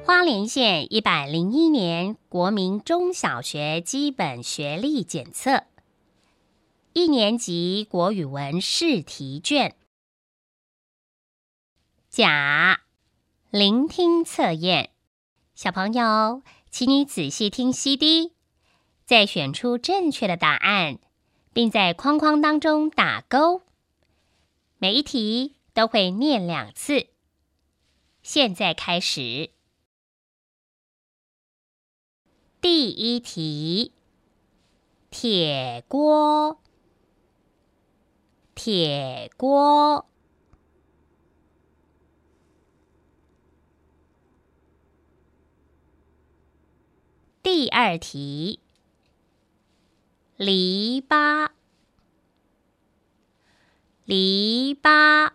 花莲县101年国民中小学基本学历检测，1年级国语文试题卷。甲，聆听测验。小朋友，请你仔细听 CD， 再选出正确的答案，并在框框当中打勾。每一题都会念2次。现在开始。第一题，铁锅，铁锅。第二题，篱笆，篱笆。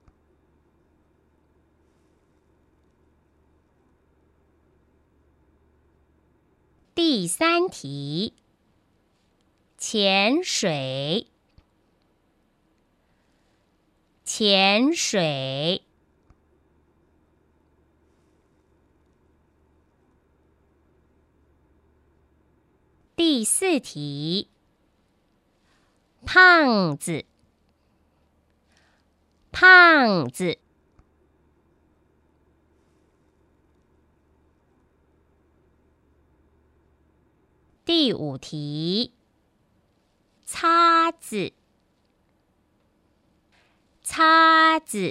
第三题，潜水，潜水。第四题，胖子，胖子。第五题，叉子，叉子。